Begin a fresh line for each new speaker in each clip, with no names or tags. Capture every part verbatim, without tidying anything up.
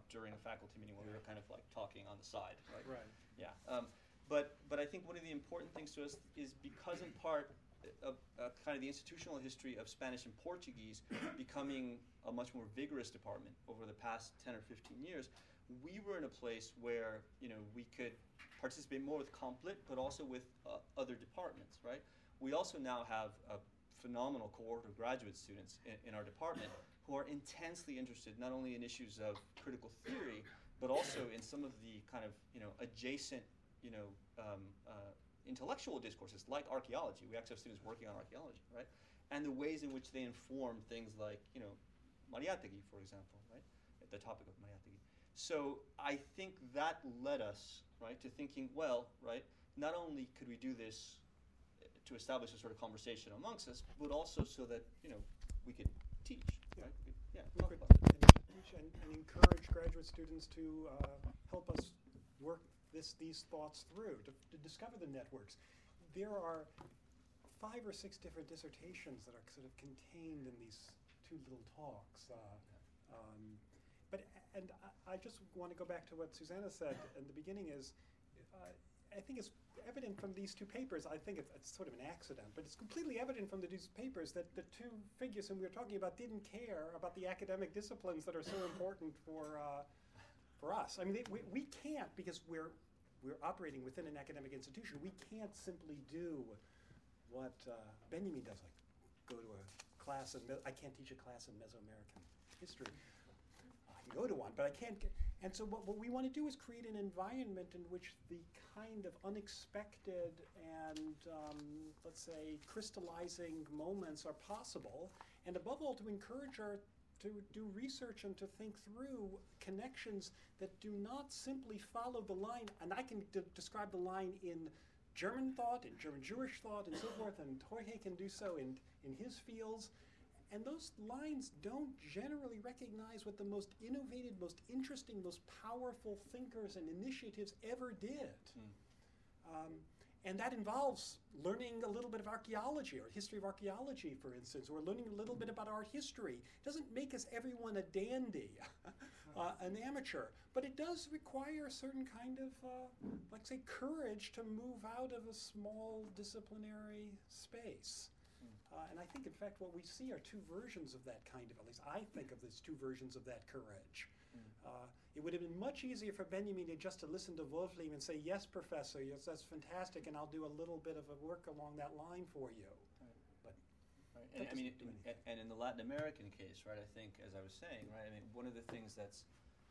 during a faculty meeting when we were kind of like talking on the side, right?
Right.
Yeah. Um, but but I think one of the important things to us is because in part of uh, kind of the institutional history of Spanish and Portuguese becoming a much more vigorous department over the past ten or fifteen years, we were in a place where, you know, we could participate more with Complit, but also with uh, other departments, right? We also now have a phenomenal cohort of graduate students in, in our department who are intensely interested not only in issues of critical theory, but also in some of the kind of, you know, adjacent, you know, um, uh, intellectual discourses like archaeology. We actually have students working on archaeology, right? And the ways in which they inform things like, you know, Mariátegui, for example, right? The topic of Mariátegui. So I think that led us, right, to thinking, well, right, not only could we do this to establish a sort of conversation amongst us, but also so that, you know, we could teach,
yeah.
right? We could, yeah,
we
talk
could
about it.
teach and, and encourage graduate students to uh, help us work this these thoughts through, to, to discover the networks. There are five or six different dissertations that are sort of contained in these two little talks. Uh, um, but, and I, I just want to go back to what Susanna said in the beginning is, uh, I think it's evident from these two papers, I think it's, it's sort of an accident, but it's completely evident from the two papers that the two figures whom we were talking about didn't care about the academic disciplines that are so important for uh, for us. I mean, they, we, we can't, because we're we're operating within an academic institution, we can't simply do what uh, Benjamin does, like go to a class in, I can't teach a class in Mesoamerican history. I can go to one, but I can't get, and so what, what we want to do is create an environment in which the kind of unexpected and, um, let's say, crystallizing moments are possible, and above all, to encourage our to do research and to think through connections that do not simply follow the line, and I can de- describe the line in German thought, in German Jewish thought, and so forth, and Jorge can do so in, in his fields. And those lines don't generally recognize what the most innovative, most interesting, most powerful thinkers and initiatives ever did. Mm. Um, and that involves learning a little bit of archaeology, or history of archaeology, for instance, or learning a little bit about art history. It doesn't make us everyone a dandy, uh, an amateur, but it does require a certain kind of, uh, like say, courage to move out of a small disciplinary space. Uh, and I think, in fact, what we see are two versions of that kind of, at least I think of these two versions of that courage. Mm. Uh, it would have been much easier for Benjamin to just to listen to Wolflim and say, yes, professor, yes, that's fantastic, and I'll do a little bit of a work along that line for you.
Right.
But
right. And, I mean, in, and in the Latin American case, right, I think, as I was saying, right, I mean, one of the things that's,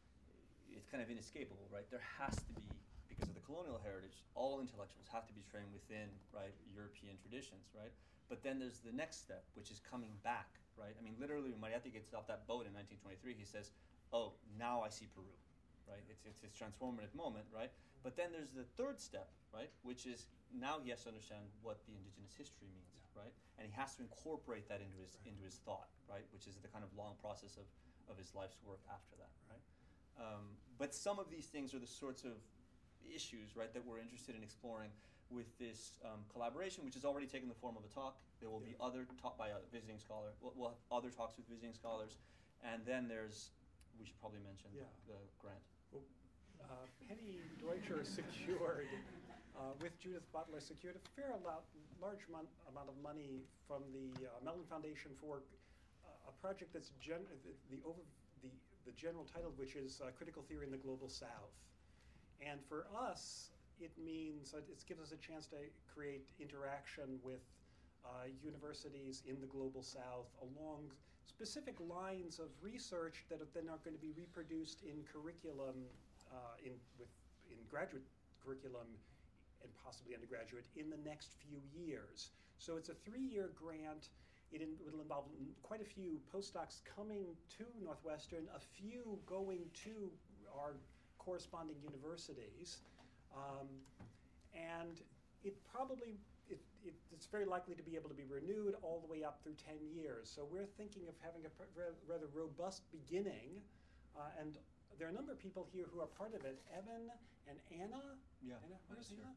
it's kind of inescapable, right, there has to be, because of the colonial heritage, all intellectuals have to be trained within, right, European traditions, right? But then there's the next step, which is coming back, right? I mean, literally, when Mariátegui gets off that boat in nineteen twenty-three, he says, oh, now I see Peru, right? It's, it's his transformative moment, right? But then there's the third step, right? Which is now he has to understand what the indigenous history means, yeah. right? And he has to incorporate that into his right. into his thought, right? Which is the kind of long process of, of his life's work after that, right? Um, but some of these things are the sorts of issues, right, that we're interested in exploring with this um, collaboration, which has already taken the form of a talk. There will yeah. be other talk by a visiting scholar. We'll, we'll have other talks with visiting scholars, and then there's, we should probably mention
yeah.
the grant.
Well, uh, Penny Deutscher secured, uh, with Judith Butler, secured a fair lot, large mon- amount of money from the uh, Mellon Foundation for uh, a project that's gen- the, the, over, the, the general title of which is uh, Critical Theory in the Global South. And for us, it means uh, it gives us a chance to create interaction with uh, universities in the Global South along specific lines of research that are then are going to be reproduced in curriculum, uh, in with in graduate curriculum and possibly undergraduate in the next few years. So it's a three-year grant. It in, will involve quite a few postdocs coming to Northwestern, a few going to our corresponding universities. Um, and it probably, it, it, it's very likely to be able to be renewed all the way up through ten years. So we're thinking of having a pr- rather robust beginning. Uh, and there are a number of people here who are part of it. Evan and Anna.
Yeah.
Anna, where's Anna?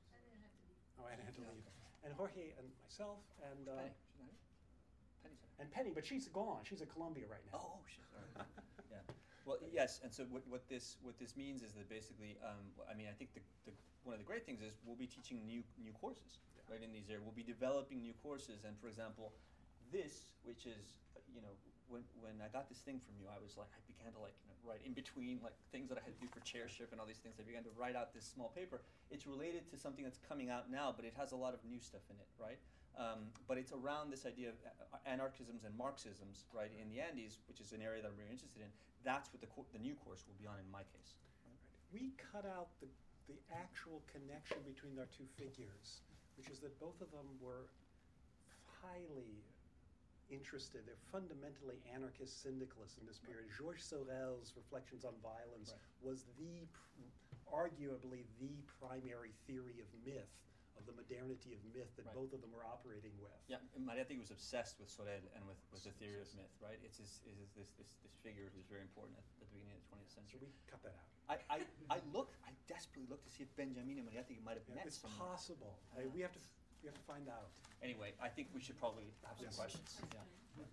Anna had to leave.
Oh, Anna had to
yeah.
leave. And Jorge and myself and uh,
Penny. She's not here? Penny's here.
and Penny, but she's gone. She's at Columbia right now.
Oh, she's sorry. yeah. Well, yes, and so what, what this what this means is that basically, um, I mean, I think the, the one of the great things is we'll be teaching new new courses,
Yeah.
right, in these areas. We'll be developing new courses, and for example, this, which is, uh, you know, when when I got this thing from you, I was like, I began to like, you know, write in between like things that I had to do for chairship and all these things. I began to write out this small paper. It's related to something that's coming out now, but it has a lot of new stuff in it, right? Um, but it's around this idea of uh, anarchisms and Marxisms, right, in the Andes, which is an area that I'm very interested in. That's what the, co- the new course will be on in my case.
Right. We cut out the, the actual connection between our two figures, which is that both of them were highly interested. They're fundamentally anarchist syndicalists in this period. Georges Sorel's Reflections on Violence
Right.
was the, pr- arguably the primary theory of myth, of the modernity of myth that
Right.
both of them were operating with.
Yeah, Mariátegui was obsessed with Sorel and with, with the theory of myth, right? It's his, is this, this, this figure who's very important at, at the beginning of the twentieth
So
century.
we cut that out.
I, I, I looked, I desperately looked to see if Benjamin and Mariátegui might have
Yeah,
met
it's
somewhere.
possible. I- we have to we have to find out.
Anyway, I think we should probably have some
Yes.
questions. Yeah.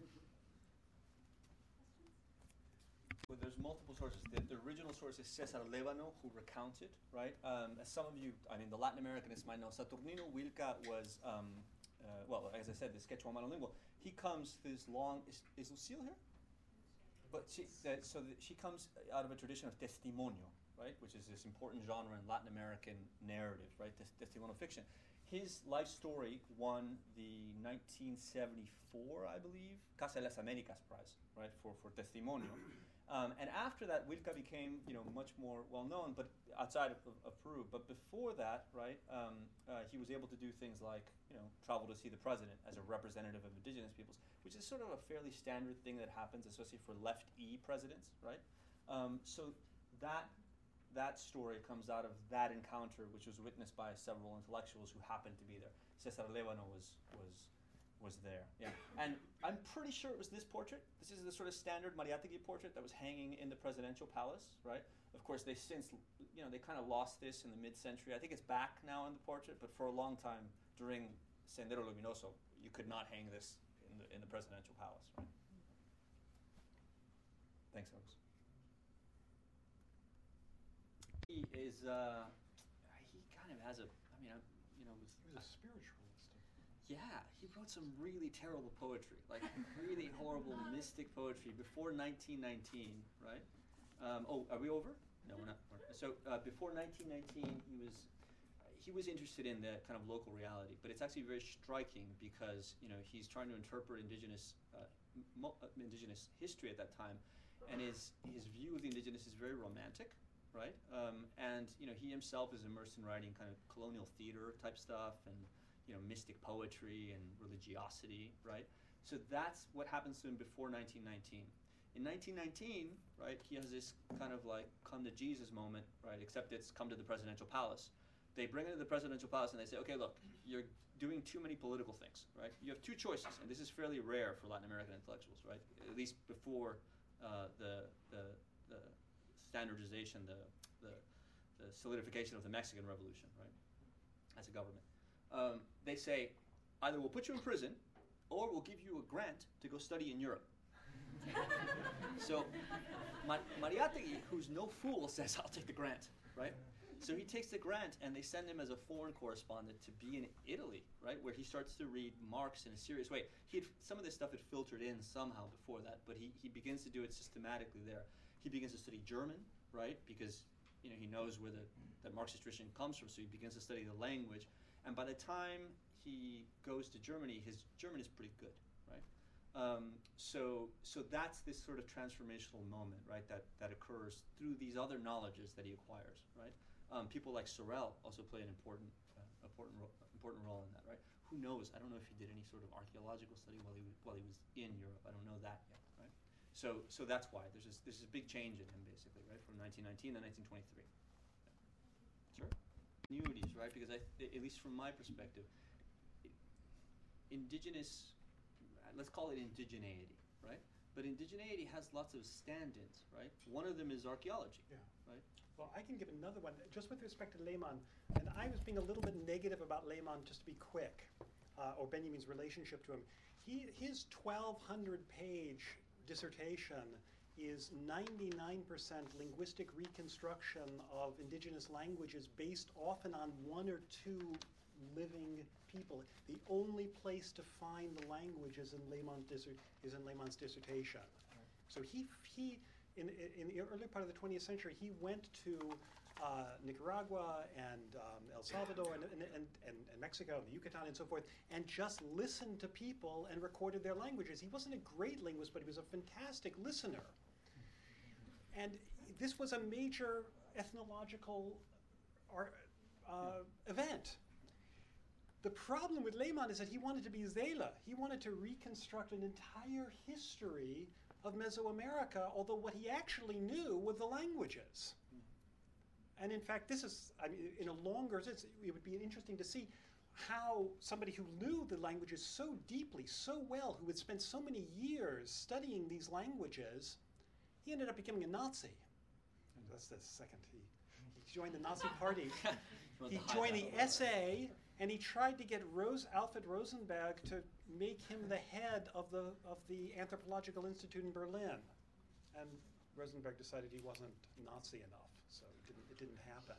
Well, there's multiple sources. The, the original source is César Lévano, who recounted, right? Um, as some of you, I mean, the Latin Americanists might know, Saturnino Huilca was, um, uh, well, as I said, this Quechua monolingual. He comes this long, is, is Lucille here? But she, uh, so the, she comes out of a tradition of testimonio, right? Which is this important genre in Latin American narrative, right? Tes- testimonial fiction. His life story won the nineteen seventy-four, I believe, Casa de las Américas Prize, right, for, for testimonio. Um, and after that, Huilca became, you know, much more well known, but outside of, of, of Peru. But before that, right, um, uh, he was able to do things like, you know, travel to see the president as a representative of indigenous peoples, which is sort of a fairly standard thing that happens, especially for left-E presidents, right? Um, so that that story comes out of that encounter, which was witnessed by several intellectuals who happened to be there. César Lévano was was. was there, yeah. And I'm pretty sure it was this portrait. This is the sort of standard Mariátegui portrait that was hanging in the presidential palace, right? Of course, they since, you know, they kind of lost this in the mid-century. I think it's back now in the portrait, but for a long time during Sendero Luminoso, you could not hang this in the, in the presidential palace, right? Thanks, folks. He is, uh, he kind of has a, I mean, I'm, you know, with,
He was a spiritualist.
yeah, he wrote some really terrible poetry, like really horrible mystic poetry before nineteen nineteen, right? Um, oh, are we over? No, we're not. We're not. So uh, before nineteen nineteen, he was he was interested in the kind of local reality, but it's actually very striking because, you know, he's trying to interpret indigenous uh, mo- uh, indigenous history at that time, and his his view of the indigenous is very romantic, right? Um, and you know, he himself is immersed in writing kind of colonial theater type stuff and, you know, mystic poetry and religiosity, right? So that's what happens to him before nineteen nineteen. In nineteen nineteen, right, he has this kind of like come to Jesus moment, right, except it's come to the presidential palace. They bring him to the presidential palace and they say, okay, look, you're doing too many political things, right? You have two choices, and this is fairly rare for Latin American intellectuals, right? At least before uh, the, the, the standardization, the, the, the solidification of the Mexican Revolution, right, as a government. Um, they say, either we'll put you in prison, or we'll give you a grant to go study in Europe. So, Ma- Mariátegui, who's no fool, says, I'll take the grant, right? So he takes the grant, and they send him as a foreign correspondent to be in Italy, right, where he starts to read Marx in a serious way. He had, some of this stuff had filtered in somehow before that, but he, he begins to do it systematically there. He begins to study German, right, because, you know, he knows where the, the Marxist tradition comes from, so he begins to study the language. And by the time he goes to Germany, his German is pretty good, right? Um, so, so that's this sort of transformational moment, right? That that occurs through these other knowledges that he acquires, right? Um, people like Sorel also play an important, uh, important, ro- important role in that, right? Who knows? I don't know if he did any sort of archaeological study while he was, while he was in Europe. I don't know that yet, right? So, so that's why there's this there's this big change in him, basically, right? From nineteen nineteen to nineteen twenty-three. Sure. Continuities, right? Because I, th- at least from my perspective, i- indigenous, let's call it indigeneity, right? But indigeneity has lots of stand-ins, right? One of them is archaeology,
Yeah.
right?
Well, I can give another one, just with respect to Lehmann. And I was being a little bit negative about Lehmann, just to be quick, uh, or Benjamin's relationship to him. He, his twelve hundred page dissertation is ninety-nine percent linguistic reconstruction of indigenous languages based often on one or two living people. The only place to find the language is in Lehmann dissert, is in Lehmann's dissertation. So he, he in, in the early part of the twentieth century, he went to uh, Nicaragua and um, El Salvador and, and, and, and, and Mexico and the Yucatan and so forth, and just listened to people and recorded their languages. He wasn't a great linguist, but he was a fantastic listener. And this was a major ethnological ar- uh, event. The problem with Lehmann is that he wanted to be Zela. He wanted to reconstruct an entire history of Mesoamerica, although what he actually knew were the languages. And in fact, this is, I mean, in a longer sense, it would be interesting to see how somebody who knew the languages so deeply, so well, who had spent so many years studying these languages, he ended up becoming a Nazi. And that's the second he, he joined the Nazi party. He joined the S A, and he tried to get Rose, Alfred Rosenberg to make him the head of the, of the Anthropological Institute in Berlin. And Rosenberg decided he wasn't Nazi enough, so it didn't, it didn't happen.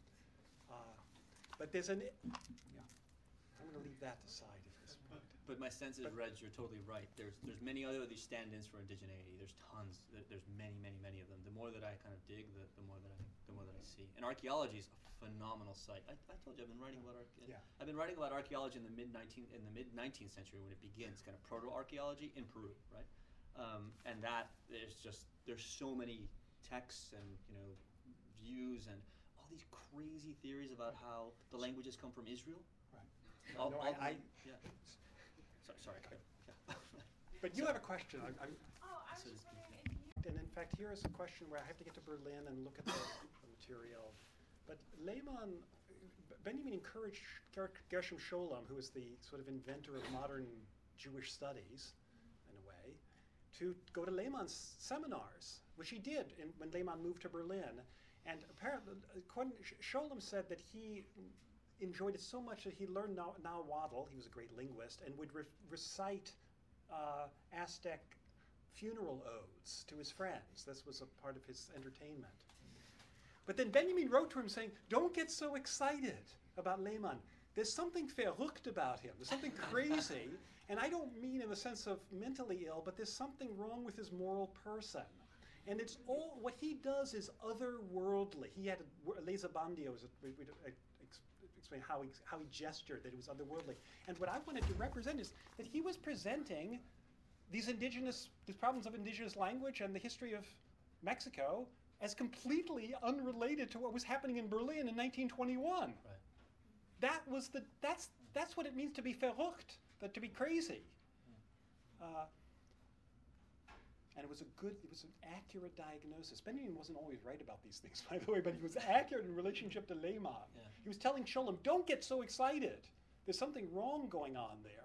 Uh, but there's an, yeah, I'm going to leave that aside at this point.
But my sense is, Reg, you're totally right. There's there's many other of these stand-ins for indigeneity. There's tons. There, there's many, many, many of them. The more that I kind of dig, the, the more that I the more that I see. And archaeology is a phenomenal site. I, I told you I've been writing about archaeology.
Yeah.
I've been writing about archaeology in the mid nineteenth in the mid nineteenth century when it begins, kind of proto-archaeology in Peru, right? Um, and that there's just there's so many texts and you know views and all these crazy theories about how the languages come from Israel.
Right.
All,
No,
all
I, I,
yeah. Sorry, sorry. Yeah.
but you have a question. I'm, I'm,
Oh, I was
So
just
it's-
wondering if you.
and in fact, here is a question where I have to get to Berlin and look at the, the material. But Lehmann, Benjamin encouraged Ger- Gershom Scholem, who is the sort of inventor of modern Jewish studies, in a way, to go to Lehmann's seminars, which he did in, when Lehmann moved to Berlin. And apparently, according, Scholem said that he enjoyed it so much that he learned Na- Nahuatl. He was a great linguist, and would re- recite uh, Aztec funeral odes to his friends. This was a part of his entertainment. But then Benjamin wrote to him saying, don't get so excited about Lehmann. There's something verrückt about him. There's something crazy. And I don't mean in the sense of mentally ill, but there's something wrong with his moral person. And it's all, what he does is otherworldly. He had, a, Leza Bandio was a, we, we, I, ex, explain how he, how he gestured that it was otherworldly. And what I wanted to represent is that he was presenting these indigenous, these problems of indigenous language and the history of Mexico as completely unrelated to what was happening in Berlin in nineteen twenty-one.
Right.
That was the, that's, that's what it means to be verrückt, that to be crazy. Uh, and it was a good, it was an accurate diagnosis. Benjamin wasn't always right about these things, by the way, but he was accurate in relationship to Lehmann.
Yeah.
He was telling Scholem, don't get so excited. There's something wrong going on there.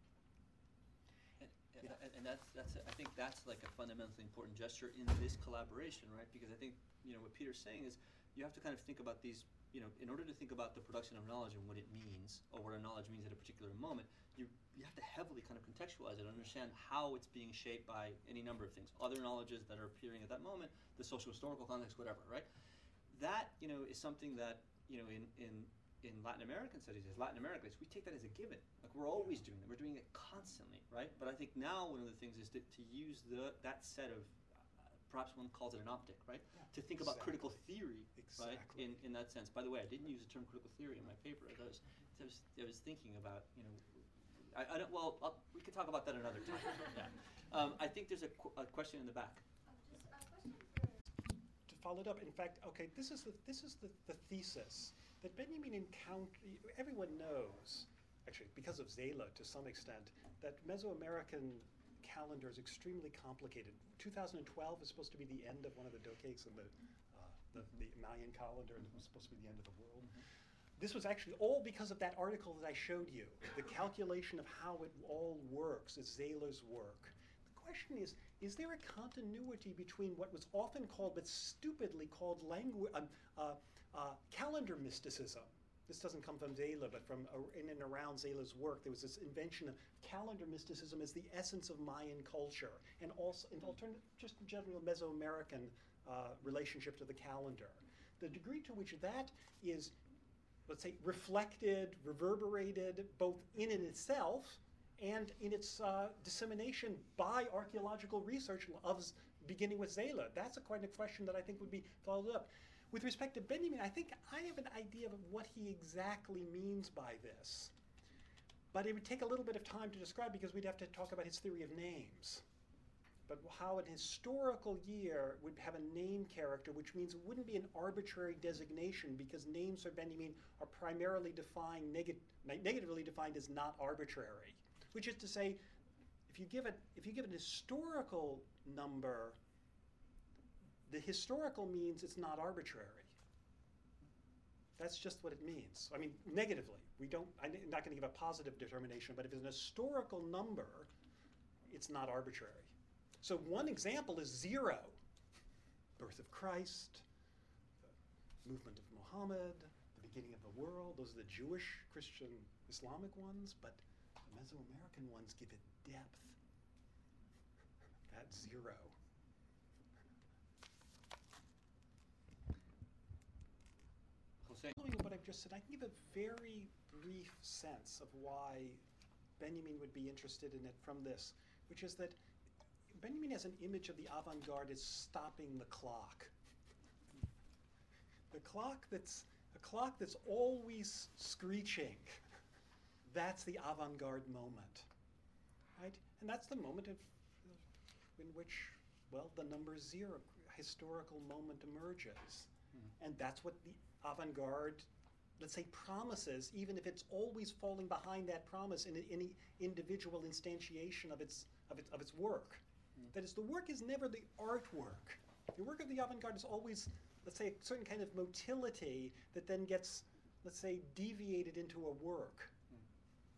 And, and, and that's that's I think that's like a fundamentally important gesture in this collaboration, right? Because I think you know what Peter's saying is you have to kind of think about these. You know, in order to think about the production of knowledge and what it means, or what a knowledge means at a particular moment, you you have to heavily kind of contextualize it, understand how it's being shaped by any number of things, other knowledges that are appearing at that moment, the social historical context, whatever, right? That you know is something that you know in in in Latin American studies, as Latin Americans, we take that as a given. Like we're always doing that. We're doing it constantly, right? But I think now one of the things is to, to use the that set of, uh, perhaps one calls it an optic, right?
Yeah,
To think about
exactly.
critical theory, right?
Exactly.
In in that sense. By the way, I didn't use the term critical theory in my paper. I was I was, I was thinking about you know, I, I don't. Well, I'll, we can talk about that another time. Yeah. Um, I think there's a, qu- a question in the back.
Um, just a question for.
To follow it up, in fact, okay, this is the this is the, the thesis that Benjamin encountered. Everyone knows, actually, because of Zela to some extent, that Mesoamerican calendar is extremely complicated. two thousand twelve is supposed to be the end of one of the dokes in the, uh, the the Mayan calendar, and it was supposed to be the end of the world. This was actually all because of that article that I showed you, the calculation of how it all works, is Zela's work. The question is, is there a continuity between what was often called, but stupidly called, langu- um, uh, uh, calendar mysticism, this doesn't come from Zela, but from uh, in and around Zela's work, there was this invention of calendar mysticism as the essence of Mayan culture, and also an alternative, just general Mesoamerican uh, relationship to the calendar. The degree to which that is, let's say, reflected, reverberated, both in and itself and in its uh, dissemination by archaeological research of beginning with Zela. That's a quite a question that I think would be followed up. With respect to Benjamin, I think I have an idea of what he exactly means by this. But it would take a little bit of time to describe because we'd have to talk about his theory of names. But how an historical year would have a name character, which means it wouldn't be an arbitrary designation because names for Benjamin are primarily defined, neg- negatively defined as not arbitrary. Which is to say, if you give it, if you give an historical number, the historical means it's not arbitrary. That's just what it means. I mean, negatively. We don't, I'm not going to give a positive determination, but if it's an historical number, it's not arbitrary. So one example is zero. Birth of Christ, the movement of Muhammad, the beginning of the world. Those are the Jewish, Christian, Islamic ones, but the Mesoamerican ones give it depth. That's zero. Following what I've just said, I can give a very brief sense of why Benjamin would be interested in it from this, which is that Benjamin has an image of the avant-garde as stopping the clock. The clock that's a clock that's always screeching. That's the avant-garde moment, right? And that's the moment of, in which, well, the number zero, historical moment emerges. Mm. And that's what the avant-garde, let's say, promises, even if it's always falling behind that promise in any individual instantiation of its of its of its work. Mm. That is, the work is never the artwork. The work of the avant-garde is always, let's say, a certain kind of motility that then gets, let's say, deviated into a work.
Mm.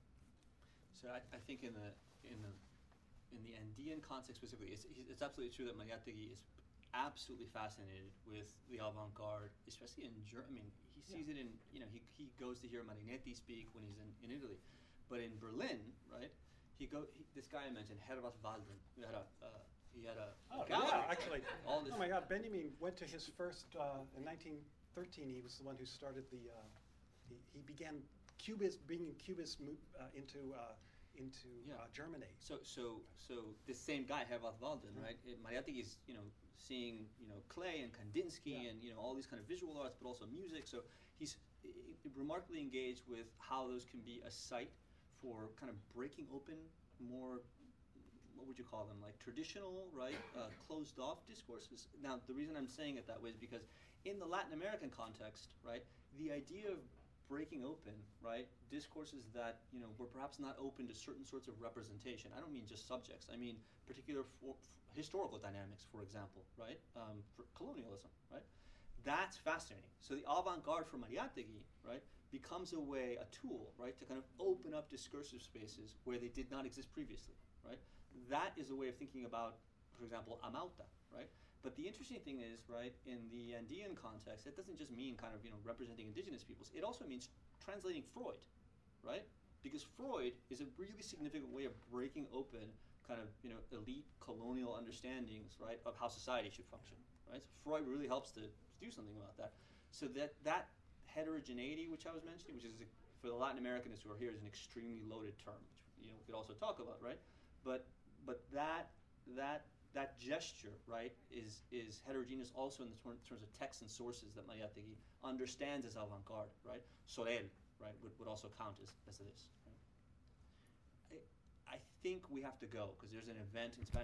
So I, I think in the in the in the Andean context specifically, it's, it's absolutely true that Mariátegui is absolutely fascinated with the avant-garde, especially in Germany. I mean, he sees yeah. it in, you know, he he goes to hear Marinetti speak when he's in, in Italy. But in Berlin, right, he go he, this guy I mentioned, Herwart Waldron, who had a, uh, he had a,
oh,
a gallery.
Yeah, actually.
All this
oh my God, Benjamin went to his first, uh, in nineteen thirteen, he was the one who started the, uh, he, he began Cubist, bringing Cubist uh, into uh, into
yeah.
uh, Germany.
So so so this same guy, Herwart Waldron, mm-hmm. right, Mariátegui is, you know, seeing, you know, Klee and Kandinsky yeah. and, you know, all these kind of visual arts, but also music. So he's I- I remarkably engaged with how those can be a site for kind of breaking open more, what would you call them, like traditional, right, uh, closed off discourses. Now, the reason I'm saying it that way is because in the Latin American context, right, the idea of breaking open, right, discourses that, you know, were perhaps not open to certain sorts of representation. I don't mean just subjects. I mean particular for, for historical dynamics, for example, right, um, for colonialism, right. That's fascinating. So the avant-garde for Mariátegui, right, becomes a way, a tool, right, to kind of open up discursive spaces where they did not exist previously, right. That is a way of thinking about, for example, Amauta, right. But the interesting thing is, right, in the Andean context, it doesn't just mean kind of, you know, representing indigenous peoples. It also means translating Freud, right? Because Freud is a really significant way of breaking open kind of, you know, elite colonial understandings, right, of how society should function, right? So Freud really helps to do something about that. So that that heterogeneity, which I was mentioning, which is, a, for the Latin Americanists who are here, is an extremely loaded term, which, you know, we could also talk about, right? But but that that that gesture, right, is is heterogeneous also in the ter- terms of texts and sources that Mariátegui understands as avant-garde, right? Sorel, right, would, would also count as, as this. Right? I, I think we have to go because there's an event in Spanish.